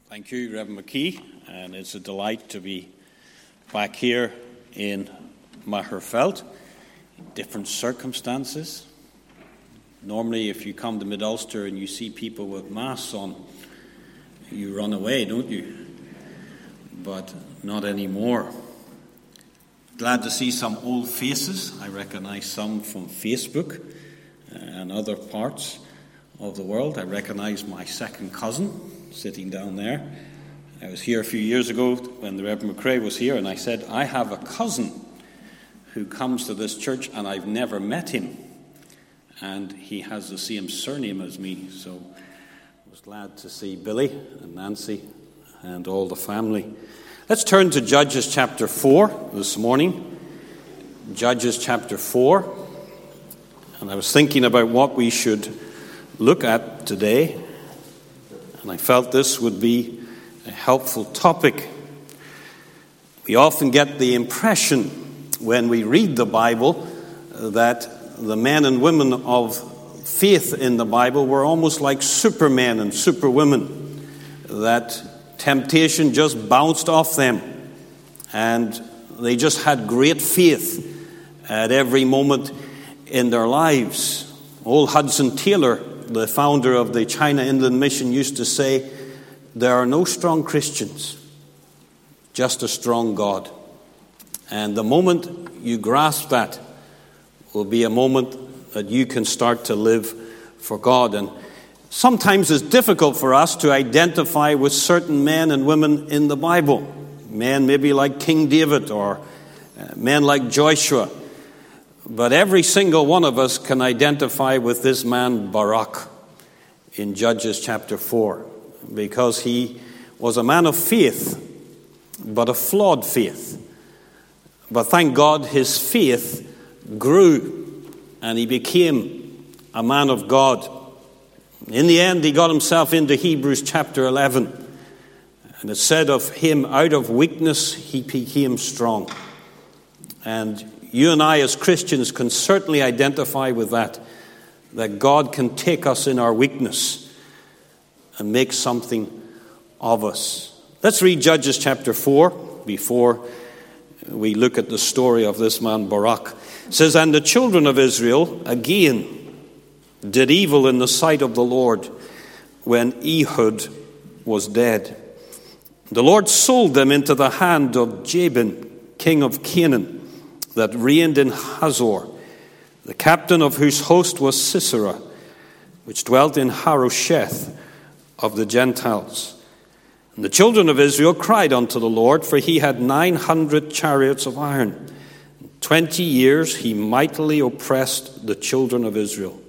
Thank you, Reverend McKee, and it's a delight to be back here in Magherafelt. Different circumstances. Normally, if you come to Mid-Ulster and you see people with masks on, you run away, don't you? But not anymore. Glad to see some old faces. I recognize some from Facebook and other parts of the world. I recognize my second cousin sitting down there. I was here a few years ago when the Reverend McCrae was here, and I said, I have a cousin who comes to this church and I've never met him. And he has the same surname as me. So I was glad to see Billy and Nancy and all the family. Let's turn to Judges chapter 4 this morning. Judges chapter 4. And I was thinking about what we should look at today. And I felt this would be a helpful topic. We often get the impression when we read the Bible that the men and women of faith in the Bible were almost like supermen and superwomen, that temptation just bounced off them and they just had great faith at every moment in their lives. Old Hudson Taylor, the founder of the China Inland Mission, used to say, there are no strong Christians, just a strong God. And the moment you grasp that will be a moment that you can start to live for God. And sometimes it's difficult for us to identify with certain men and women in the Bible. Men maybe like King David or men like Joshua. But every single one of us can identify with this man Barak in Judges chapter 4, because he was a man of faith, but a flawed faith. But thank God his faith grew and he became a man of God. In the end, he got himself into Hebrews chapter 11. And it said of him, out of weakness he became strong. And you and I as Christians can certainly identify with that God can take us in our weakness and make something of us. Let's read Judges chapter 4 before we look at the story of this man Barak. It says, and the children of Israel again did evil in the sight of the Lord when Ehud was dead. The Lord sold them into the hand of Jabin, king of Canaan, that reigned in Hazor, the captain of whose host was Sisera, which dwelt in Harosheth of the Gentiles. And the children of Israel cried unto the Lord, for he had 900 chariots of iron. 20 years he mightily oppressed the children of Israel.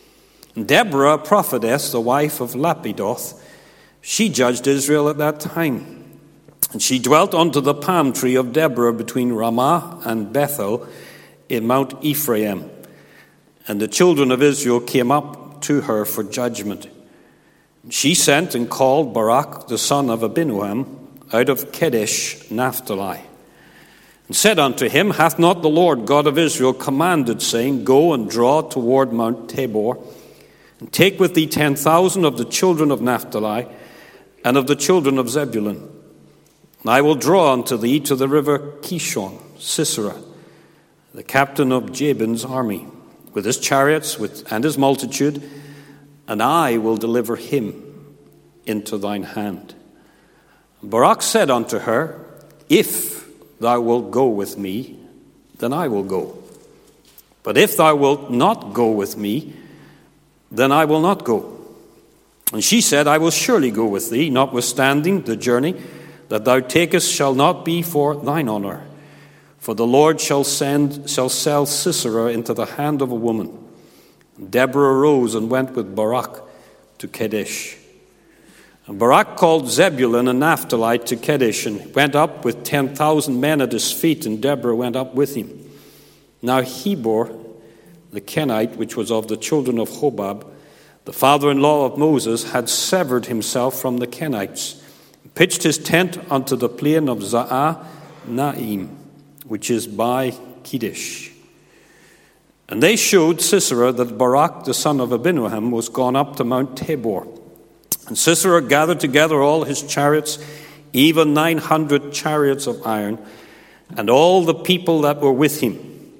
And Deborah, a prophetess, the wife of Lapidoth, she judged Israel at that time. And she dwelt under the palm tree of Deborah between Ramah and Bethel in Mount Ephraim. And the children of Israel came up to her for judgment. And she sent and called Barak the son of Abinoam out of Kedesh Naphtali, and said unto him, hath not the Lord God of Israel commanded, saying, go and draw toward Mount Tabor, and take with thee 10,000 of the children of Naphtali and of the children of Zebulun? And I will draw unto thee to the river Kishon, Sisera, the captain of Jabin's army, with his chariots and his multitude, and I will deliver him into thine hand. And Barak said unto her, if thou wilt go with me, then I will go. But if thou wilt not go with me, then I will not go. And she said, I will surely go with thee, notwithstanding the journey that thou takest shall not be for thine honor. For the Lord shall sell Sisera into the hand of a woman. And Deborah arose and went with Barak to Kedesh. And Barak called Zebulun and Naphtali to Kedesh, and went up with 10,000 men at his feet, and Deborah went up with him. Now Heber, the Kenite, which was of the children of Hobab, the father-in-law of Moses, had severed himself from the Kenites, pitched his tent unto the plain of Za'a-Naim, which is by Kedesh. And they showed Sisera that Barak the son of Abinoam was gone up to Mount Tabor. And Sisera gathered together all his chariots, even 900 chariots of iron, and all the people that were with him,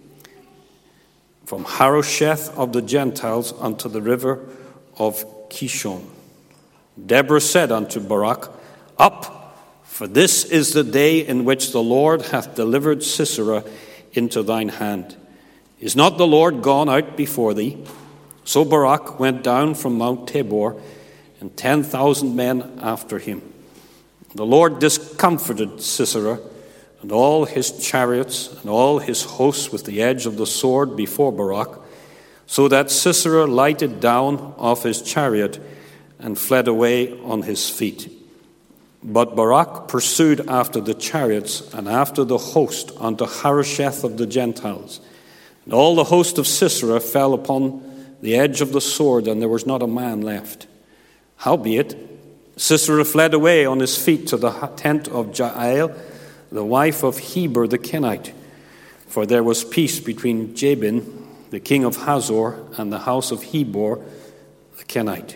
from Harosheth of the Gentiles unto the river of Kishon. Deborah said unto Barak, Up, for this is the day in which the Lord hath delivered Sisera into thine hand. Is not the Lord gone out before thee? So Barak went down from Mount Tabor, and 10,000 men after him. The Lord discomfited Sisera and all his chariots and all his hosts with the edge of the sword before Barak, so that Sisera lighted down off his chariot and fled away on his feet. But Barak pursued after the chariots and after the host unto Harosheth of the Gentiles. And all the host of Sisera fell upon the edge of the sword, and there was not a man left. Howbeit, Sisera fled away on his feet to the tent of Jael, the wife of Heber the Kenite. For there was peace between Jabin, the king of Hazor, and the house of Heber the Kenite.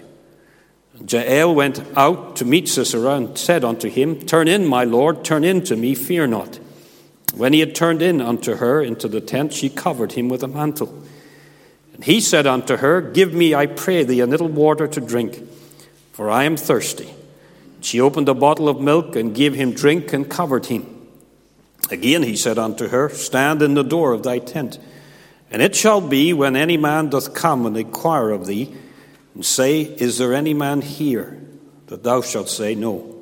Jael went out to meet Sisera and said unto him, Turn in, my lord, turn in to me, fear not. When he had turned in unto her into the tent, she covered him with a mantle. And he said unto her, Give me, I pray thee, a little water to drink, for I am thirsty. She opened a bottle of milk and gave him drink and covered him. Again he said unto her, Stand in the door of thy tent. And it shall be, when any man doth come and inquire of thee, and say, Is there any man here? That thou shalt say, No.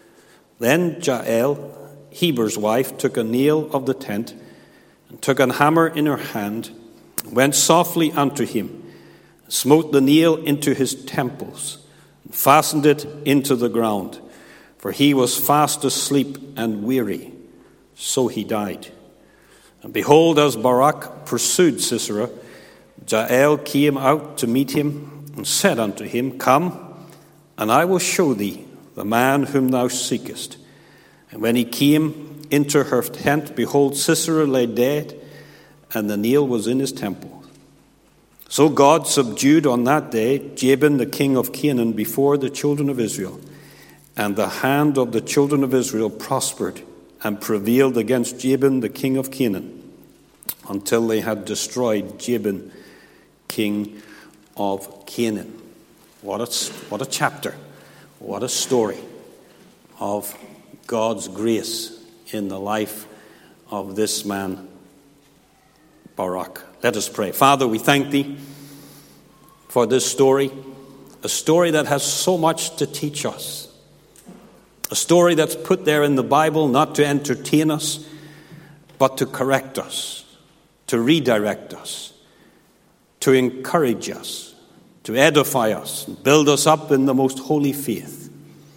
Then Jael, Heber's wife, took a nail of the tent, and took an hammer in her hand, and went softly unto him, and smote the nail into his temples, and fastened it into the ground, for he was fast asleep and weary. So he died. And behold, as Barak pursued Sisera, Jael came out to meet him, and said unto him, Come, and I will show thee the man whom thou seekest. And when he came into her tent, behold, Sisera lay dead, and the nail was in his temple. So God subdued on that day Jabin the king of Canaan before the children of Israel. And the hand of the children of Israel prospered and prevailed against Jabin the king of Canaan, until they had destroyed Jabin king of Canaan. What a chapter. What a story of God's grace in the life of this man, Barak. Let us pray. Father, we thank thee for this story, a story that has so much to teach us, a story that's put there in the Bible not to entertain us, but to correct us, to redirect us, to encourage us, to edify us, and build us up in the most holy faith.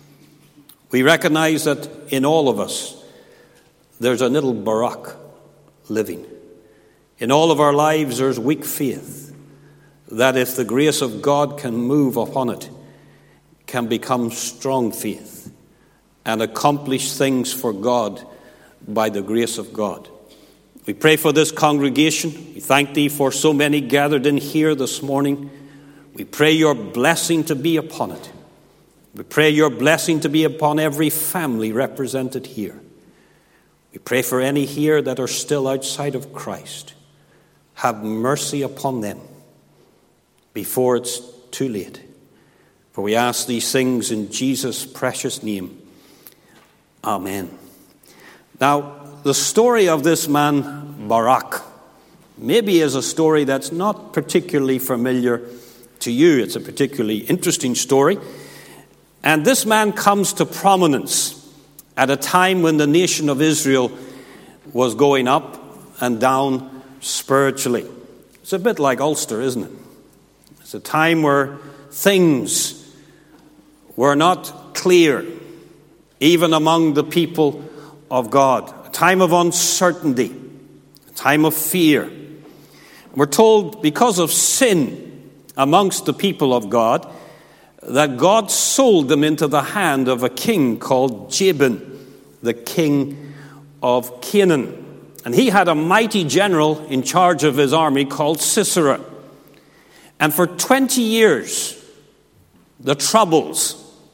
We recognize that in all of us, there's a little Barak living. In all of our lives, there's weak faith that if the grace of God can move upon it, can become strong faith and accomplish things for God by the grace of God. We pray for this congregation. We thank thee for so many gathered in here this morning. We pray your blessing to be upon it. We pray your blessing to be upon every family represented here. We pray for any here that are still outside of Christ. Have mercy upon them before it's too late. For we ask these things in Jesus' precious name. Amen. Now, the story of this man, Barak, maybe is a story that's not particularly familiar to you. It's a particularly interesting story. And this man comes to prominence at a time when the nation of Israel was going up and down spiritually. It's a bit like Ulster, isn't it? It's a time where things were not clear, even among the people of God. A time of uncertainty, a time of fear. We're told because of sin amongst the people of God, that God sold them into the hand of a king called Jabin, the king of Canaan. And he had a mighty general in charge of his army called Sisera. And for 20 years, the troubles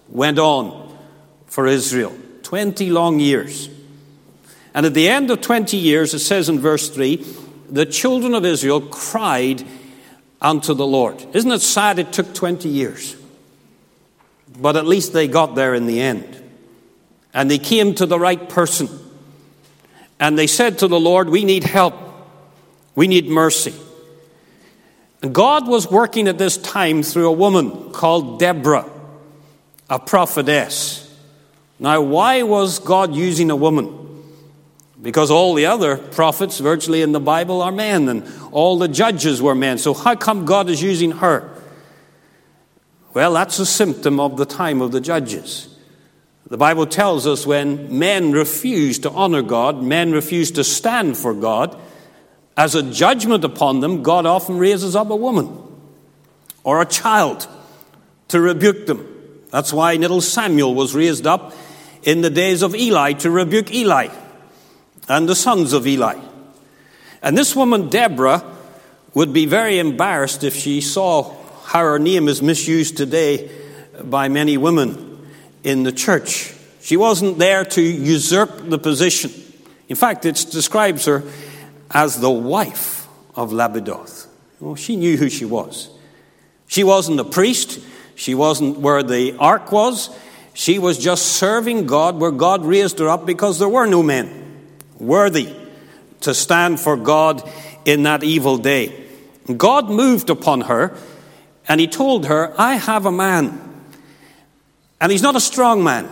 went on for Israel. 20 long years. And at the end of 20 years, it says in verse 3, the children of Israel cried unto the Lord. Isn't it sad it took 20 years? But at least they got there in the end. And they came to the right person. And they said to the Lord, we need help. We need mercy. And God was working at this time through a woman called Deborah, a prophetess. Now, why was God using a woman? Because all the other prophets virtually in the Bible are men, and all the judges were men. So how come God is using her? Well, that's a symptom of the time of the judges. The Bible tells us when men refuse to honor God, men refuse to stand for God, as a judgment upon them, God often raises up a woman or a child to rebuke them. That's why little Samuel was raised up in the days of Eli to rebuke Eli and the sons of Eli. And this woman, Deborah, would be very embarrassed if she saw how her name is misused today by many women in the church. She wasn't there to usurp the position. In fact, it describes her as the wife of Lapidoth. Well, she knew who she was. She wasn't a priest. She wasn't where the ark was. She was just serving God where God raised her up because there were no men worthy to stand for God in that evil day. God moved upon her and he told her, I have a man, and he's not a strong man,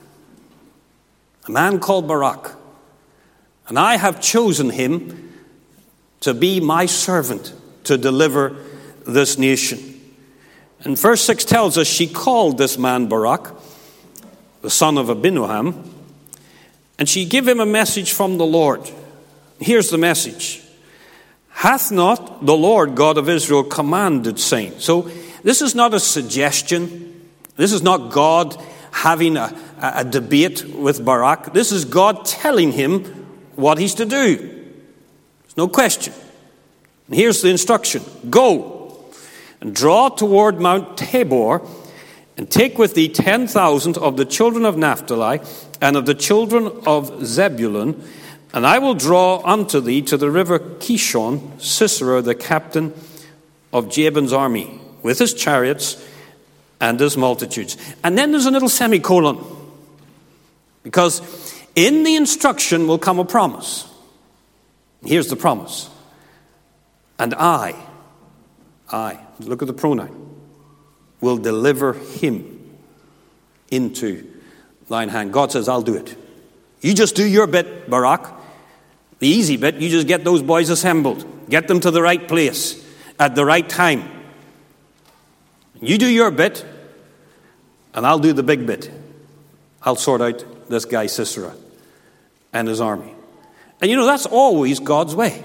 a man called Barak, and I have chosen him to be my servant to deliver this nation. And verse 6 tells us she called this man Barak, the son of Abinoam, and she gave him a message from the Lord. Here's the message. Hath not the Lord God of Israel commanded, saying? So this is not a suggestion. This is not God having a debate with Barak. This is God telling him what he's to do. There's no question. And here's the instruction. Go and draw toward Mount Tabor, and take with thee 10,000 of the children of Naphtali and of the children of Zebulun, and I will draw unto thee to the river Kishon Sisera, the captain of Jabin's army, with his chariots and his multitudes. And then there's a little semicolon, because in the instruction will come a promise. Here's the promise. And I, look at the pronoun, will deliver him into thine hand. God says, I'll do it. You just do your bit, Barak. The easy bit, you just get those boys assembled. Get them to the right place at the right time. You do your bit, and I'll do the big bit. I'll sort out this guy Sisera and his army. And you know, that's always God's way.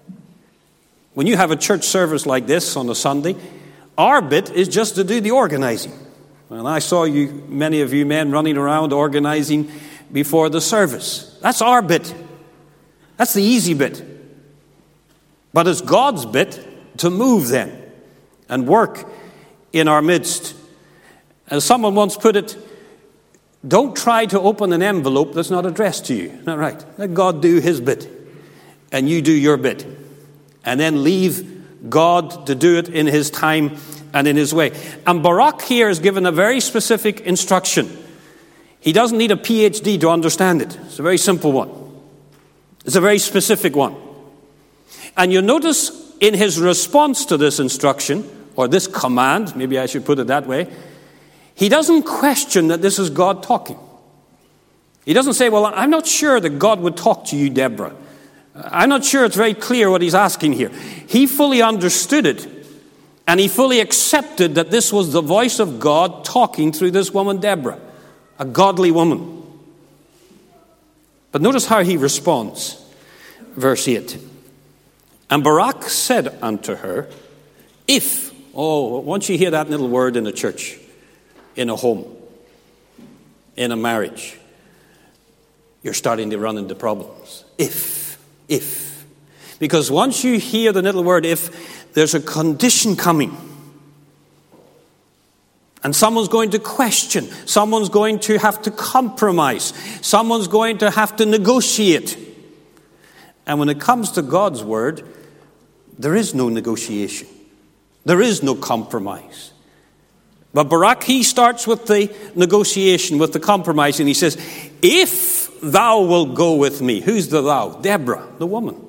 When you have a church service like this on a Sunday, our bit is just to do the organizing. And I saw you, many of you men, running around organizing before the service. That's our bit. That's the easy bit. But it's God's bit to move then and work in our midst. As someone once put it, don't try to open an envelope that's not addressed to you. Isn't that right? Let God do his bit, and you do your bit. And then leave God to do it in his time and in his way. And Barak here is given a very specific instruction. He doesn't need a PhD to understand it. It's a very simple one. It's a very specific one. And you notice in his response to this instruction, or this command, maybe I should put it that way, he doesn't question that this is God talking. He doesn't say, well, I'm not sure that God would talk to you, Deborah. I'm not sure it's very clear what he's asking here. He fully understood it, and he fully accepted that this was the voice of God talking through this woman, Deborah, a godly woman. But notice how he responds. Verse 8. And Barak said unto her, if, once you hear that little word in a church, in a home, in a marriage, you're starting to run into problems. If. Because once you hear the little word if, there's a condition coming. And someone's going to question. Someone's going to have to compromise. Someone's going to have to negotiate. And when it comes to God's word, there is no negotiation. There is no compromise. But Barak, he starts with the negotiation, with the compromise, and he says, if thou wilt go with me. Who's the thou? Deborah, the woman.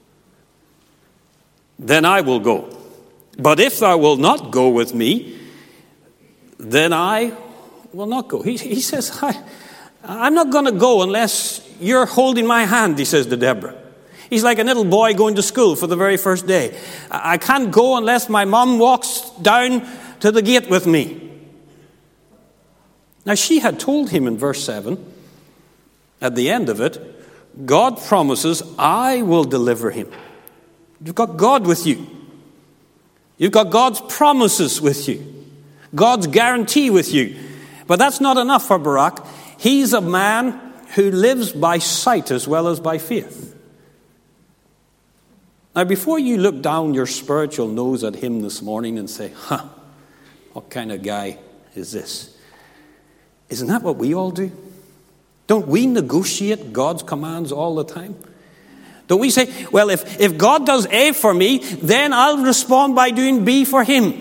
Then I will go. But if thou wilt not go with me, then I will not go. He says, I'm not going to go unless you're holding my hand, he says to Deborah. He's like a little boy going to school for the very first day. I can't go unless my mom walks down to the gate with me. Now, she had told him in verse 7, at the end of it, God promises, I will deliver him. You've got God with you. You've got God's promises with you. God's guarantee with you. But that's not enough for Barak. He's a man who lives by sight as well as by faith. Now, before you look down your spiritual nose at him this morning and say, what kind of guy is this? Isn't that what we all do? Don't we negotiate God's commands all the time? Don't we say, well, if God does A for me, then I'll respond by doing B for him.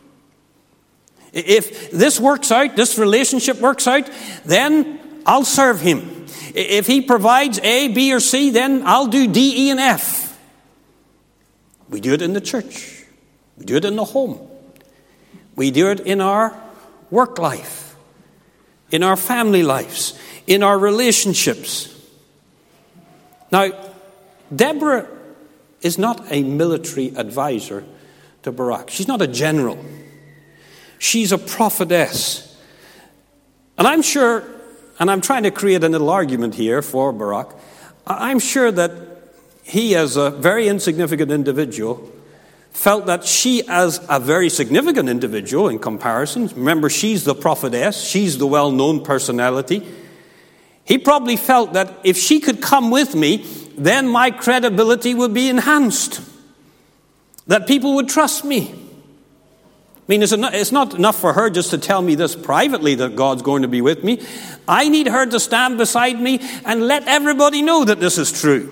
If this works out, this relationship works out, then I'll serve him. If he provides A, B, or C, then I'll do D, E, and F. We do it in the church. We do it in the home. We do it in our work life, in our family lives, in our relationships. Now, Deborah is not a military advisor to Barak. She's not a general. She's a prophetess. And I'm sure, and I'm trying to create a little argument here for Barak, I'm sure that he, as a very insignificant individual, felt that she, as a very significant individual in comparison, remember, she's the prophetess, she's the well-known personality, he probably felt that if she could come with me, then my credibility would be enhanced. That people would trust me. I mean, it's not enough for her just to tell me this privately, that God's going to be with me. I need her to stand beside me and let everybody know that this is true.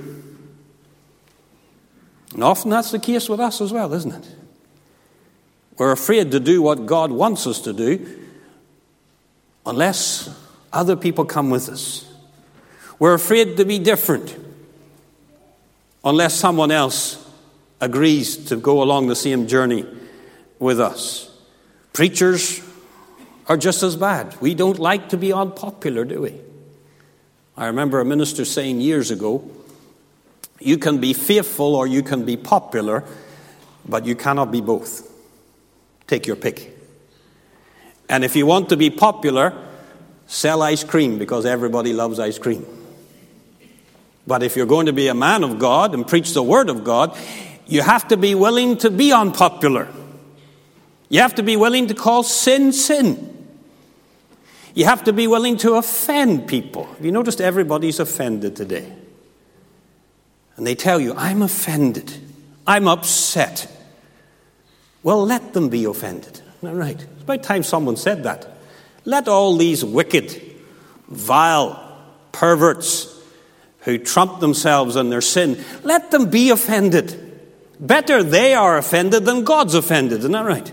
And often that's the case with us as well, isn't it? We're afraid to do what God wants us to do unless other people come with us. We're afraid to be different unless someone else agrees to go along the same journey with us. Preachers are just as bad. We don't like to be unpopular, do we? I remember a minister saying years ago, you can be faithful or you can be popular, but you cannot be both. Take your pick. And if you want to be popular, sell ice cream because everybody loves ice cream. But if you're going to be a man of God and preach the word of God, you have to be willing to be unpopular. You have to be willing to call sin, sin. You have to be willing to offend people. Have you noticed everybody's offended today? And they tell you, I'm offended. I'm upset. Well, let them be offended. Isn't that right? It's about time someone said that. Let all these wicked, vile perverts who trump themselves in their sin, let them be offended. Better they are offended than God's offended. Isn't that right?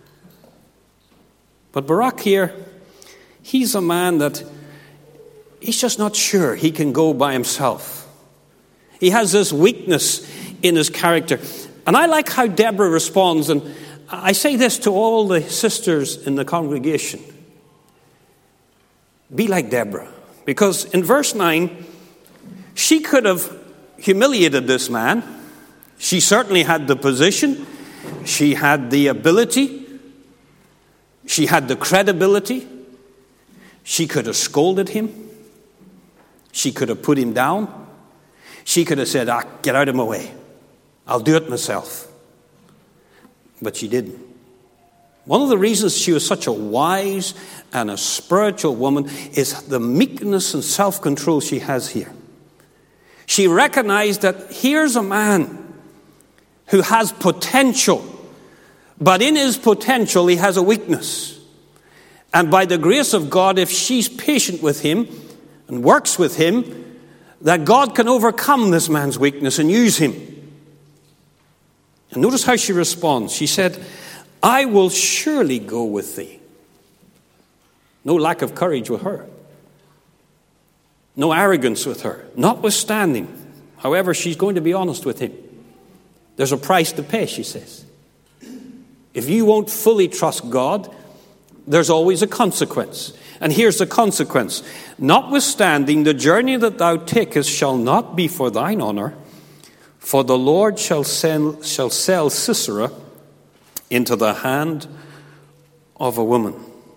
But Barak here, he's a man that he's just not sure he can go by himself. He has this weakness in his character. And I like how Deborah responds, and I say this to all the sisters in the congregation. Be like Deborah. Because in verse 9, she could have humiliated this man. She certainly had the position. She had the ability. She had the credibility. She could have scolded him. She could have put him down. She could have said, get out of my way. I'll do it myself. But she didn't. One of the reasons she was such a wise and a spiritual woman is the meekness and self-control she has here. She recognized that here's a man who has potential, but in his potential he has a weakness. And by the grace of God, if she's patient with him and works with him, that God can overcome this man's weakness and use him. And notice how she responds. She said, I will surely go with thee. No lack of courage with her. No arrogance with her. Notwithstanding, however, she's going to be honest with him. There's a price to pay, she says. If you won't fully trust God, there's always a consequence. And here's the consequence. Notwithstanding, the journey that thou takest shall not be for thine honor, for the Lord shall sell Sisera into the hand of a woman.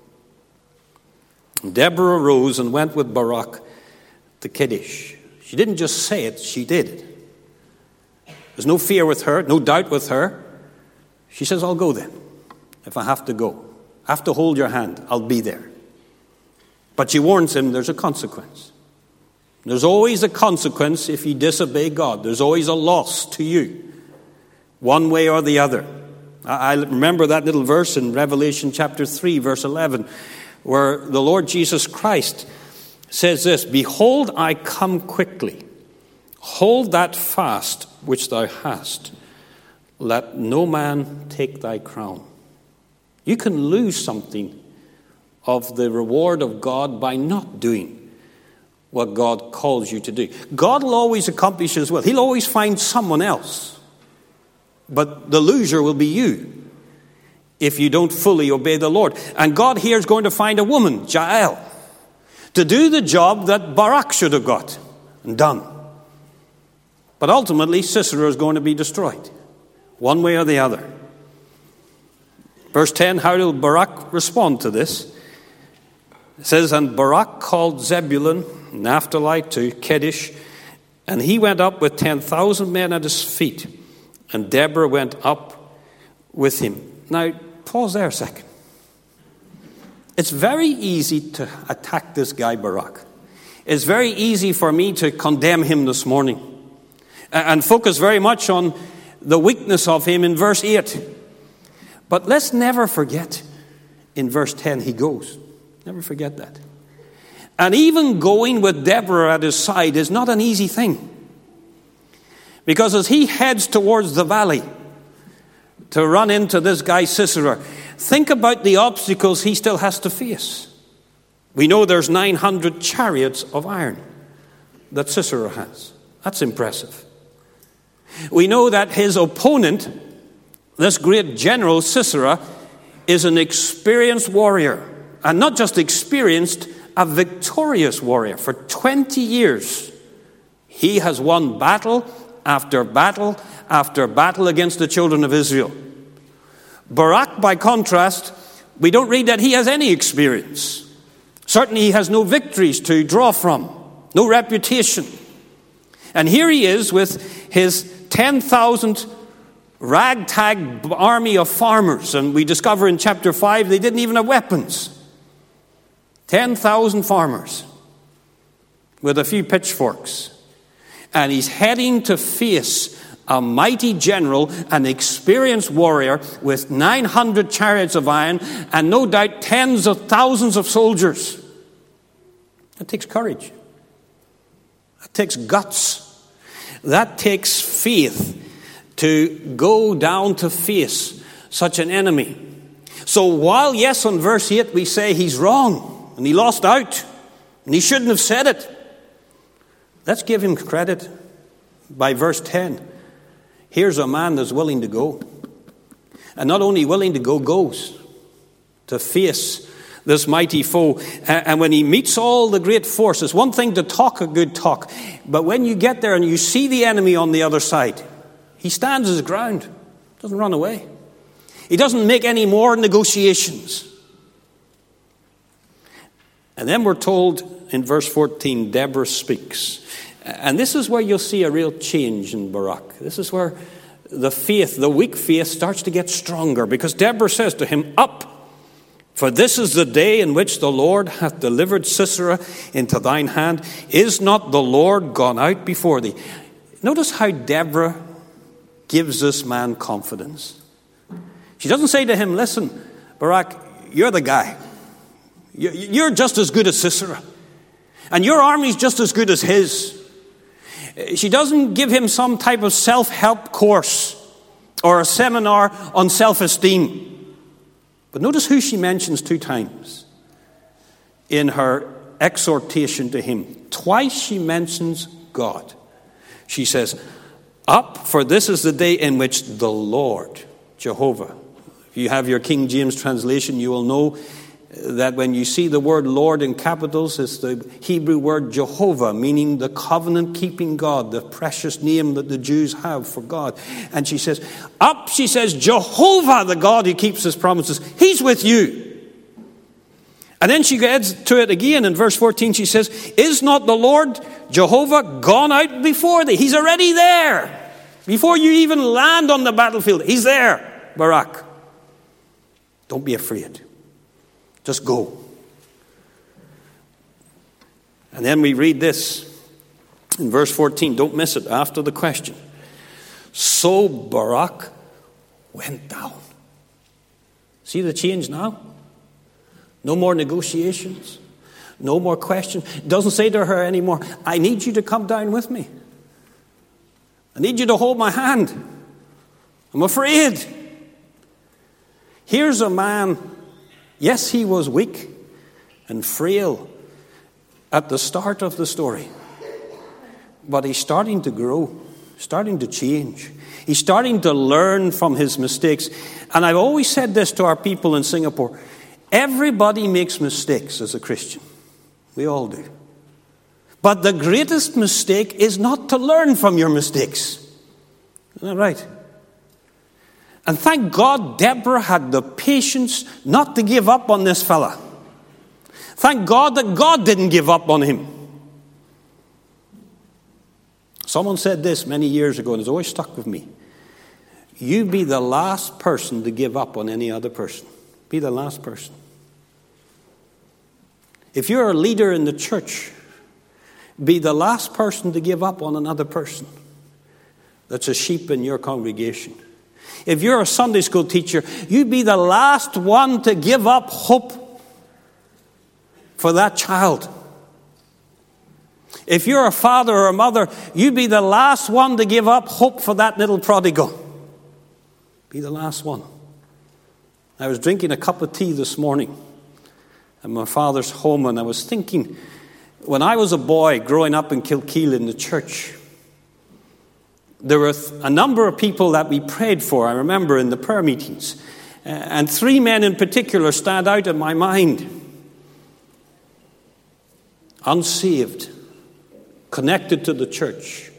Deborah arose and went with Barak to Kadesh. She didn't just say it, she did it. There's no fear with her, no doubt with her. She says, I'll go then, if I have to go. I have to hold your hand, I'll be there. But she warns him there's a consequence. There's always a consequence if you disobey God. There's always a loss to you, one way or the other. I remember that little verse in Revelation chapter 3, verse 11, where the Lord Jesus Christ says this, Behold, I come quickly. Hold that fast which thou hast. Let no man take thy crown. You can lose something of the reward of God by not doing what God calls you to do. God will always accomplish his will. He'll always find someone else. But the loser will be you if you don't fully obey the Lord. And God here is going to find a woman, Jael, to do the job that Barak should have got and done. But ultimately, Sisera is going to be destroyed, one way or the other. Verse 10, how will Barak respond to this? It says, And Barak called Zebulun, Naphtali to Kadesh, and he went up with 10,000 men at his feet, and Deborah went up with him. Now, pause there a second. It's very easy to attack this guy Barak. It's very easy for me to condemn him this morning and focus very much on the weakness of him in verse 8. But let's never forget, in verse 10 he goes. Never forget that. And even going with Deborah at his side is not an easy thing. Because as he heads towards the valley to run into this guy Sisera, think about the obstacles he still has to face. We know there's 900 chariots of iron that Sisera has. That's impressive. We know that his opponent, this great general Sisera, is an experienced warrior. And not just experienced, a victorious warrior. For 20 years, he has won battle after battle after battle against the children of Israel. Barak, by contrast, we don't read that he has any experience. Certainly he has no victories to draw from, no reputation. And here he is with his 10,000 ragtag army of farmers. And we discover in chapter 5 they didn't even have weapons. 10,000 farmers with a few pitchforks. And he's heading to face a mighty general, an experienced warrior with 900 chariots of iron and no doubt tens of thousands of soldiers. That takes courage. That takes guts. That takes faith to go down to face such an enemy. So while, yes, on verse 8 we say he's wrong, and he lost out, and he shouldn't have said it, let's give him credit. By verse 10, here's a man that's willing to go. And not only willing to go, goes to face this mighty foe. And when he meets all the great forces, one thing to talk a good talk, but when you get there and you see the enemy on the other side, he stands his ground, doesn't run away. He doesn't make any more negotiations. And then we're told in verse 14, Deborah speaks. And this is where you'll see a real change in Barak. This is where the faith, the weak faith, starts to get stronger. Because Deborah says to him, Up, for this is the day in which the Lord hath delivered Sisera into thine hand. Is not the Lord gone out before thee? Notice how Deborah gives this man confidence. She doesn't say to him, Listen, Barak, you're the guy. You're just as good as Sisera. And your army's just as good as his. She doesn't give him some type of self-help course or a seminar on self-esteem. But notice who she mentions 2 times in her exhortation to him. Twice she mentions God. She says, up, for this is the day in which the Lord, Jehovah. If you have your King James translation, you will know that when you see the word Lord in capitals, it's the Hebrew word Jehovah, meaning the covenant-keeping God, the precious name that the Jews have for God. And she says, up, she says, Jehovah, the God who keeps his promises, he's with you. And then she adds to it again in verse 14, she says, is not the Lord Jehovah gone out before thee? He's already there. Before you even land on the battlefield, he's there, Barak. Don't be afraid. Just go. And then we read this in verse 14. Don't miss it after the question. So Barak went down. See the change now? No more negotiations. No more questions. Doesn't say to her anymore, I need you to come down with me. I need you to hold my hand. I'm afraid. Here's a man, yes, he was weak and frail at the start of the story. But he's starting to grow, starting to change. He's starting to learn from his mistakes. And I've always said this to our people in Singapore. Everybody makes mistakes as a Christian. We all do. But the greatest mistake is not to learn from your mistakes. Isn't that right? And thank God Deborah had the patience not to give up on this fella. Thank God that God didn't give up on him. Someone said this many years ago, and it's always stuck with me. You be the last person to give up on any other person. Be the last person. If you're a leader in the church, be the last person to give up on another person that's a sheep in your congregation. If you're a Sunday school teacher, you be the last one to give up hope for that child. If you're a father or a mother, you be the last one to give up hope for that little prodigal. Be the last one. I was drinking a cup of tea this morning at my father's home, and I was thinking, when I was a boy growing up in Kilkeel in the church, there were a number of people that we prayed for, I remember, in the prayer meetings. And 3 men in particular stand out in my mind. Unsaved, connected to the church.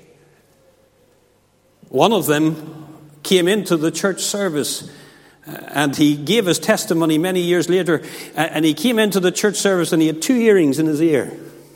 One of them came into the church service, and he gave his testimony many years later, and he came into the church service and he had 2 earrings in his ear.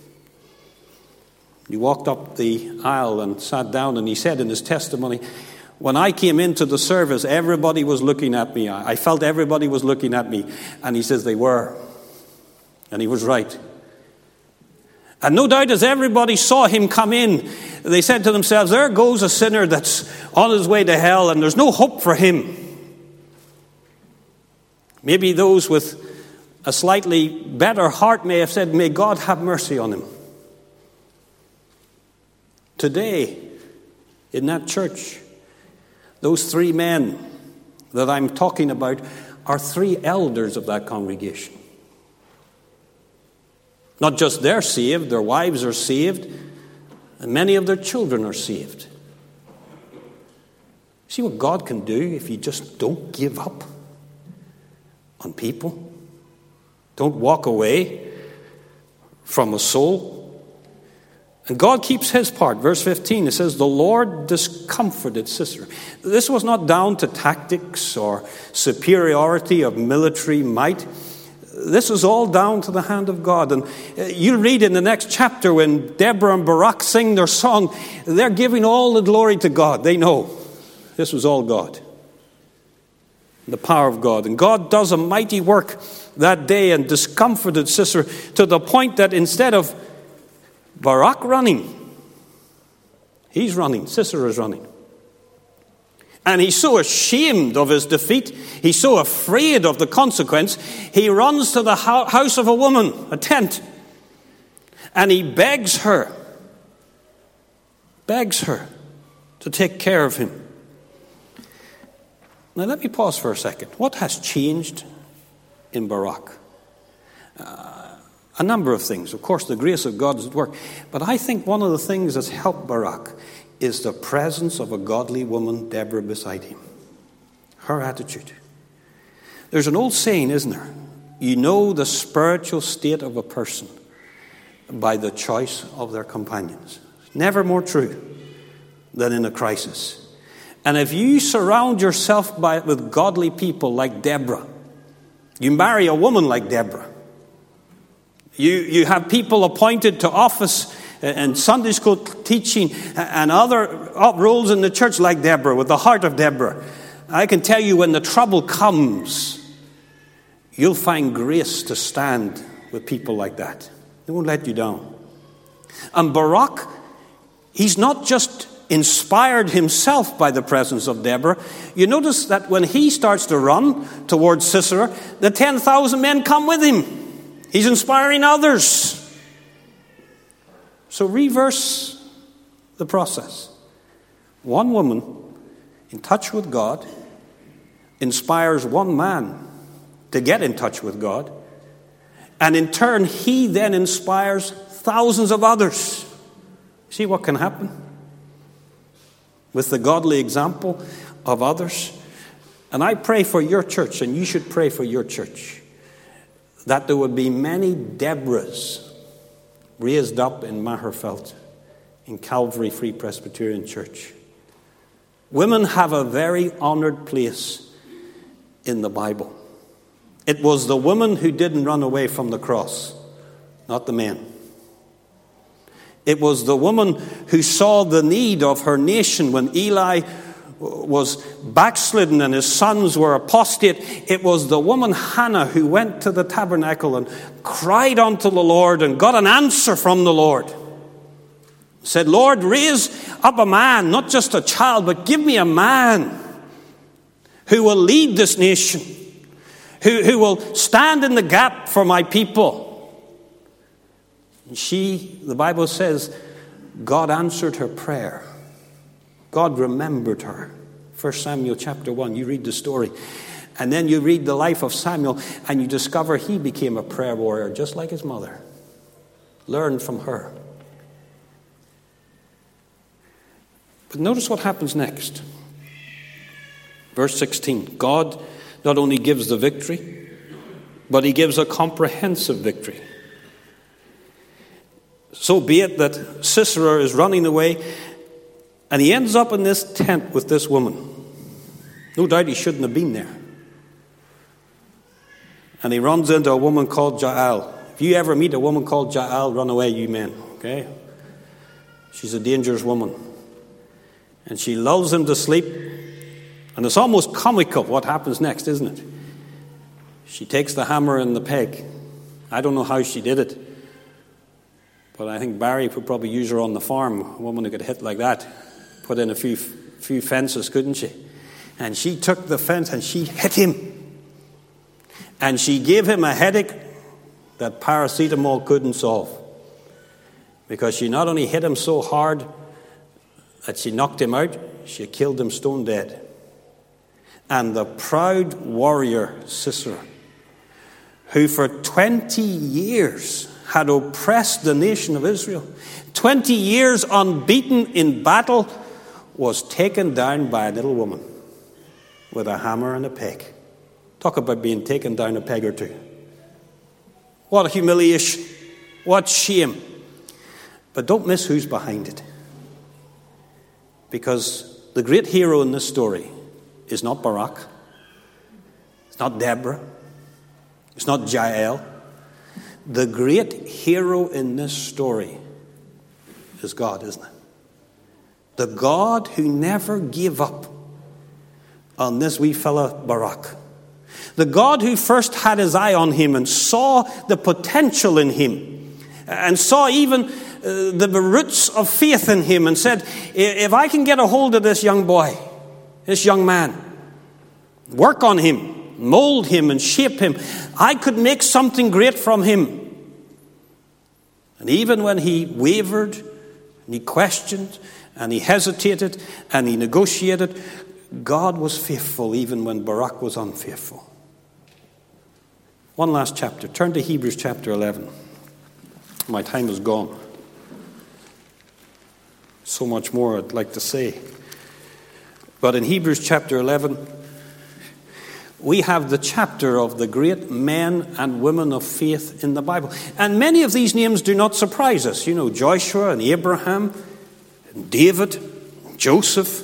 He walked up the aisle and sat down, and he said in his testimony, when I came into the service, everybody was looking at me. I felt everybody was looking at me. And he says they were. And he was right. And no doubt as everybody saw him come in, they said to themselves, there goes a sinner that's on his way to hell, and there's no hope for him. Maybe those with a slightly better heart may have said, may God have mercy on him. Today, in that church, those 3 men that I'm talking about are 3 elders of that congregation. Not just they're saved, their wives are saved, and many of their children are saved. See what God can do if you just don't give up on people? Don't walk away from a soul. And God keeps his part. Verse 15, it says, the Lord discomforted Sisera. This was not down to tactics or superiority of military might. This is all down to the hand of God. And you'll read in the next chapter when Deborah and Barak sing their song, they're giving all the glory to God. They know this was all God. The power of God. And God does a mighty work that day and discomforted Sisera to the point that instead of Barak running, he's running, Sisera's running. And he's so ashamed of his defeat, he's so afraid of the consequence, he runs to the house of a woman, a tent, and he begs her to take care of him. Now let me pause for a second. What has changed in Barak? A number of things. Of course, the grace of God is at work. But I think one of the things that's helped Barak is the presence of a godly woman, Deborah, beside him. Her attitude. There's an old saying, isn't there? You know the spiritual state of a person by the choice of their companions. Never more true than in a crisis. And if you surround yourself with godly people like Deborah, you marry a woman like Deborah, you have people appointed to office and Sunday school teaching and other roles in the church like Deborah, with the heart of Deborah, I can tell you when the trouble comes, you'll find grace to stand with people like that. They won't let you down. And Barak, he's not just inspired himself by the presence of Deborah. You notice that when he starts to run towards Sisera, the 10,000 men come with him. He's inspiring others. So reverse the process. One woman in touch with God inspires one man to get in touch with God. And in turn, he then inspires thousands of others. See what can happen with the godly example of others? And I pray for your church, and you should pray for your church, that there would be many Deborahs raised up in Maherfeld, in Calvary Free Presbyterian Church. Women have a very honored place in the Bible. It was the women who didn't run away from the cross, not the men. It was the woman who saw the need of her nation when Eli was backslidden and his sons were apostate. It was the woman Hannah who went to the tabernacle and cried unto the Lord and got an answer from the Lord. Said, Lord, raise up a man, not just a child, but give me a man who will lead this nation, who will stand in the gap for my people. And she, the Bible says, God answered her prayer. God remembered her. 1 Samuel chapter 1, you read the story. And then you read the life of Samuel, and you discover he became a prayer warrior, just like his mother. Learn from her. But notice what happens next. Verse 16. God not only gives the victory, but he gives a comprehensive victory. So be it that Sisera is running away, and he ends up in this tent with this woman. No doubt he shouldn't have been there. And he runs into a woman called Jael. If you ever meet a woman called Jael, run away, you men. Okay? She's a dangerous woman. And she lulls him to sleep. And it's almost comical what happens next, isn't it? She takes the hammer and the peg. I don't know how she did it. But I think Barry would probably use her on the farm. A woman who could hit like that. Put in a few fences, couldn't she? And she took the fence and she hit him. And she gave him a headache that paracetamol couldn't solve. Because she not only hit him so hard that she knocked him out, she killed him stone dead. And the proud warrior Sisera, who for 20 years had oppressed the nation of Israel, 20 years unbeaten in battle, was taken down by a little woman with a hammer and a peg. Talk about being taken down a peg or two. What humiliation. What shame. But don't miss who's behind it. Because the great hero in this story is not Barak. It's not Deborah. It's not Jael. The great hero in this story is God, isn't it? The God who never gave up on this wee fella Barak. The God who first had his eye on him and saw the potential in him and saw even the roots of faith in him and said, if I can get a hold of this young boy, this young man. Work on him, mold him and shape him. I could make something great from him. And even when he wavered, and he questioned, and he hesitated, and he negotiated, God was faithful even when Barak was unfaithful. One last chapter. Turn to Hebrews chapter 11. My time is gone. So much more I'd like to say. But in Hebrews chapter 11, we have the chapter of the great men and women of faith in the Bible. And many of these names do not surprise us. You know, Joshua and Abraham, and David, Joseph.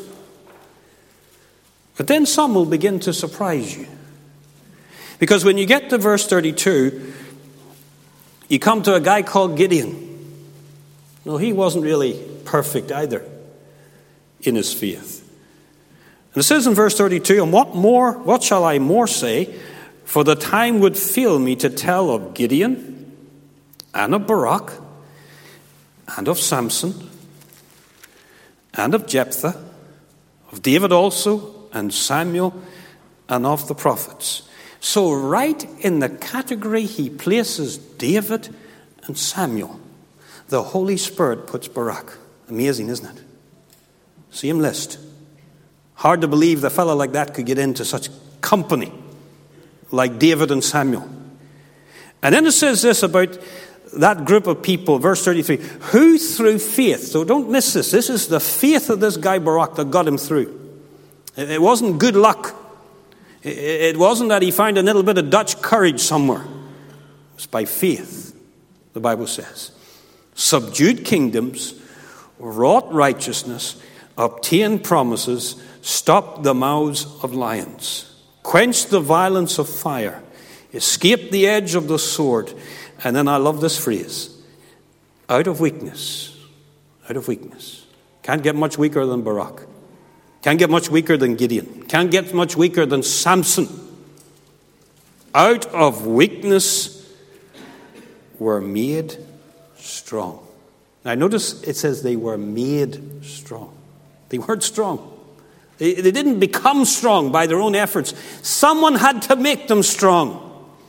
But then some will begin to surprise you. Because when you get to verse 32, you come to a guy called Gideon. No, he wasn't really perfect either in his faith. And it says in verse 32, and what shall I more say? For the time would fail me to tell of Gideon, and of Barak, and of Samson, and of Jephthah, of David also, and Samuel, and of the prophets. So right in the category he places David and Samuel, the Holy Spirit puts Barak. Amazing, isn't it? Same list. Hard to believe the fellow like that could get into such company like David and Samuel. And then it says this about that group of people, verse 33, who through faith, so don't miss this, this is the faith of this guy Barak that got him through. It wasn't good luck. It wasn't that he found a little bit of Dutch courage somewhere. It was by faith, the Bible says. Subdued kingdoms, wrought righteousness, obtained promises, stopped the mouths of lions, quenched the violence of fire, escaped the edge of the sword. And then I love this phrase, out of weakness. Out of weakness. Can't get much weaker than Barak. Can't get much weaker than Gideon. Can't get much weaker than Samson. Out of weakness were made strong. Now notice it says they were made strong. They weren't strong. They didn't become strong by their own efforts. Someone had to make them strong.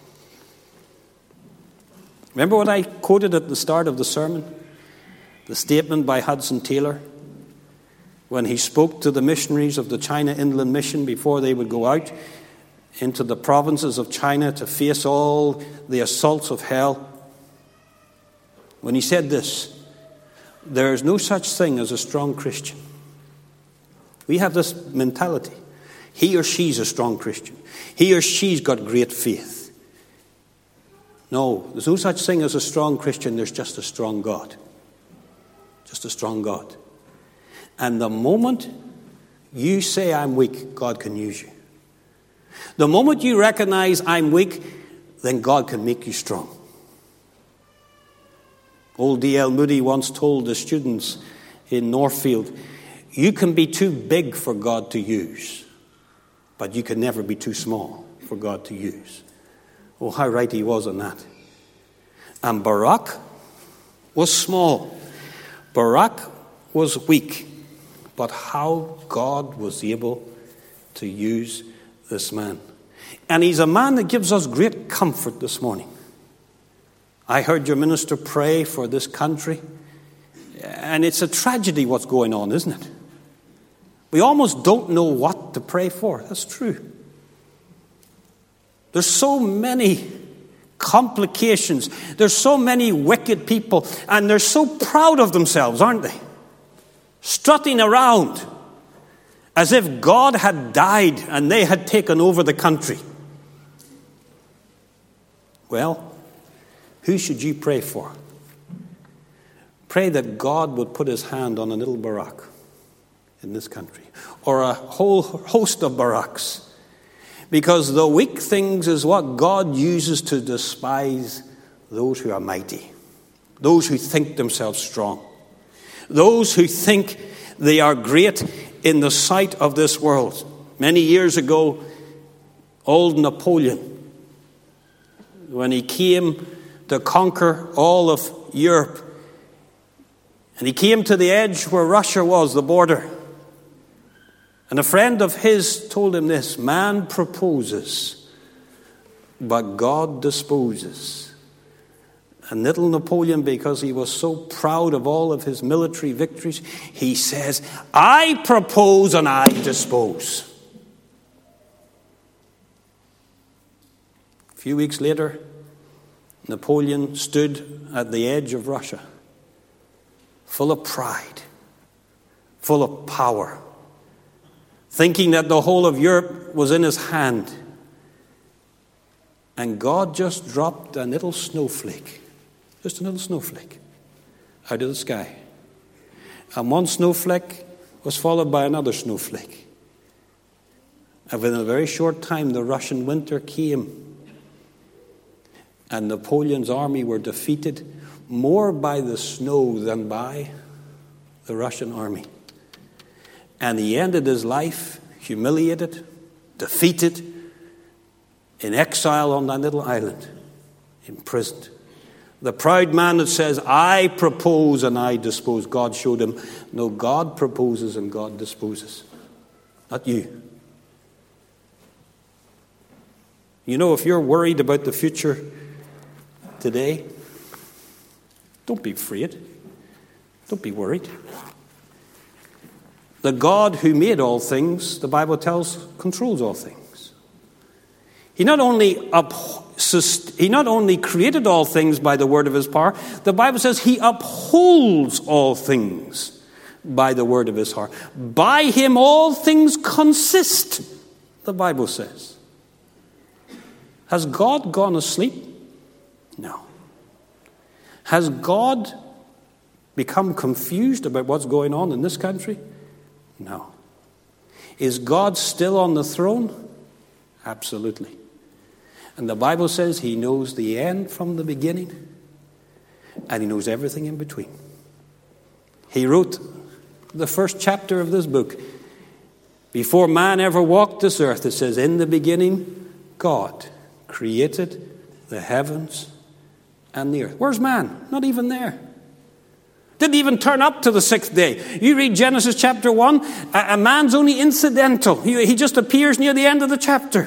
Remember what I quoted at the start of the sermon? The statement by Hudson Taylor when he spoke to the missionaries of the China Inland Mission before they would go out into the provinces of China to face all the assaults of hell. When he said this, there is no such thing as a strong Christian. We have this mentality. He or she's a strong Christian. He or she's got great faith. No, there's no such thing as a strong Christian. There's just a strong God. Just a strong God. And the moment you say, I'm weak, God can use you. The moment you recognize I'm weak, then God can make you strong. Old D.L. Moody once told the students in Northfield, you can be too big for God to use, but you can never be too small for God to use. Oh, how right he was on that. And Barak was small. Barak was weak. But how God was able to use this man. And he's a man that gives us great comfort this morning. I heard your minister pray for this country. And it's a tragedy what's going on, isn't it? We almost don't know what to pray for. That's true. There's so many complications. There's so many wicked people. And they're so proud of themselves, aren't they? Strutting around as if God had died and they had taken over the country. Well, who should you pray for? Pray that God would put his hand on a little Barak in this country, or a whole host of Baraks. Because the weak things is what God uses to despise those who are mighty, those who think themselves strong. Those who think they are great in the sight of this world. Many years ago, old Napoleon, when he came to conquer all of Europe, and he came to the edge where Russia was, the border, And a friend of his told him this: man proposes, but God disposes. And little Napoleon, because he was so proud of all of his military victories, he says, I propose and I dispose. A few weeks later, Napoleon stood at the edge of Russia, full of pride, full of power, thinking that the whole of Europe was in his hand. And God just dropped a little snowflake, just a little snowflake, out of the sky. And one snowflake was followed by another snowflake. And within a very short time, the Russian winter came. And Napoleon's army were defeated more by the snow than by the Russian army. And he ended his life humiliated, defeated, in exile on that little island, imprisoned. The proud man that says, I propose and I dispose, God showed him, no, God proposes and God disposes. Not you. You know, if you're worried about the future today, don't be afraid. Don't be worried. The God who made all things, the Bible tells, controls all things. He not only created all things by the word of his power, the Bible says he upholds all things by the word of his heart. By him all things consist, the Bible says. Has God gone asleep? No. Has God become confused about what's going on in this country? No. Is God still on the throne? Absolutely. And the Bible says he knows the end from the beginning, and he knows everything in between. He wrote the first chapter of this book. Before man ever walked this earth, it says, in the beginning, God created the heavens and the earth. Where's man? Not even there. Didn't even turn up to the sixth day. You read Genesis chapter 1, a man's only incidental. He just appears near the end of the chapter.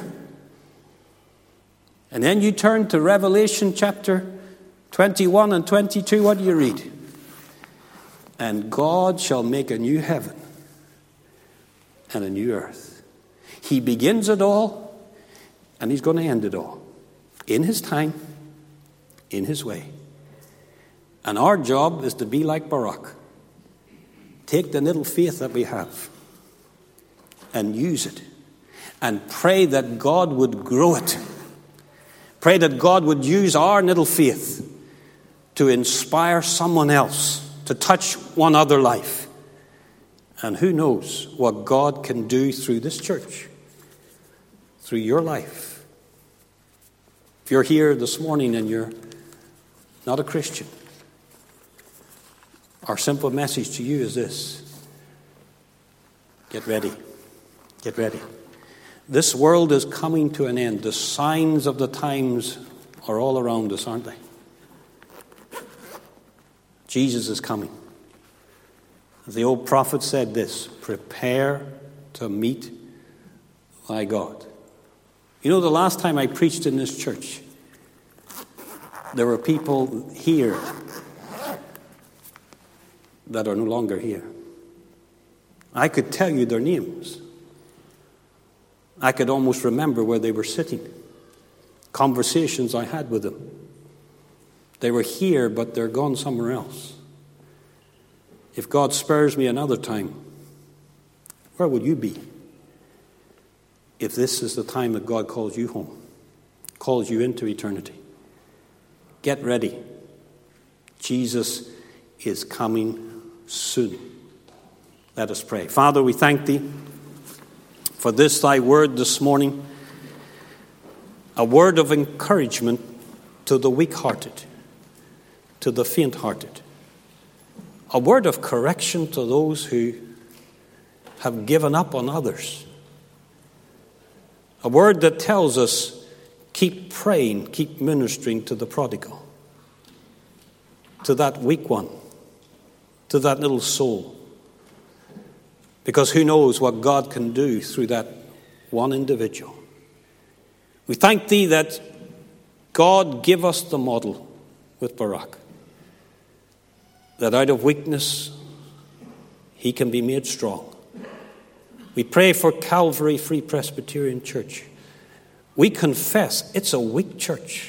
And then you turn to Revelation chapter 21 and 22. What do you read? And God shall make a new heaven and a new earth. He begins it all, and he's going to end it all. In his time, in his way. And our job is to be like Barak. Take the little faith that we have and use it. And pray that God would grow it. Pray that God would use our little faith to inspire someone else, to touch one other life. And who knows what God can do through this church, through your life. If you're here this morning and you're not a Christian, our simple message to you is this: get ready. Get ready. This world is coming to an end. The signs of the times are all around us, aren't they? Jesus is coming. The old prophet said this: prepare to meet thy God. You know, the last time I preached in this church, there were people here that are no longer here. I could tell you their names. I could almost remember where they were sitting. Conversations I had with them. They were here, but they're gone somewhere else. If God spares me another time, where will you be? If this is the time that God calls you home, calls you into eternity. Get ready. Jesus is coming soon. Let us pray. Father, we thank thee for this thy word this morning, a word of encouragement to the weak-hearted, to the faint-hearted, a word of correction to those who have given up on others, a word that tells us, keep praying, keep ministering to the prodigal, to that weak one, to that little soul. Because who knows what God can do through that one individual. We thank thee that God give us the model with Barak, that out of weakness he can be made strong. We pray for Calvary Free Presbyterian Church. We confess it's a weak church.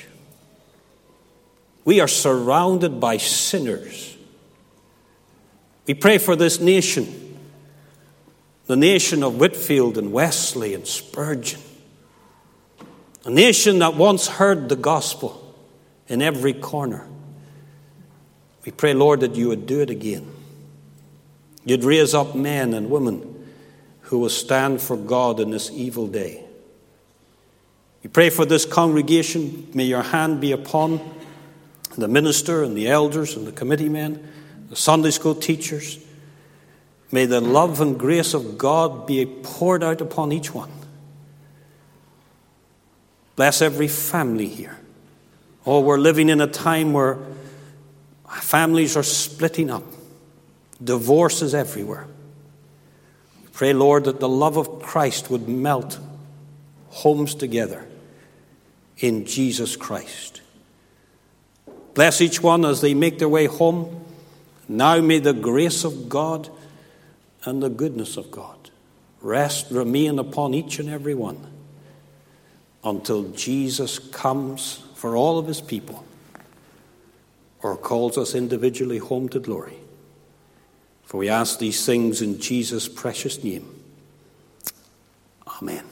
We are surrounded by sinners. We pray for this nation, the nation of Whitefield and Wesley and Spurgeon, a nation that once heard the gospel in every corner. We pray, Lord, that you would do it again. You'd raise up men and women who will stand for God in this evil day. We pray for this congregation. May your hand be upon the minister and the elders and the committee men, the Sunday school teachers. May the love and grace of God be poured out upon each one. Bless every family here. Oh, we're living in a time where families are splitting up. Divorce is everywhere. We pray, Lord, that the love of Christ would melt homes together in Jesus Christ. Bless each one as they make their way home. Now may the grace of God and the goodness of God remain upon each and every one until Jesus comes for all of his people or calls us individually home to glory. For we ask these things in Jesus' precious name. Amen.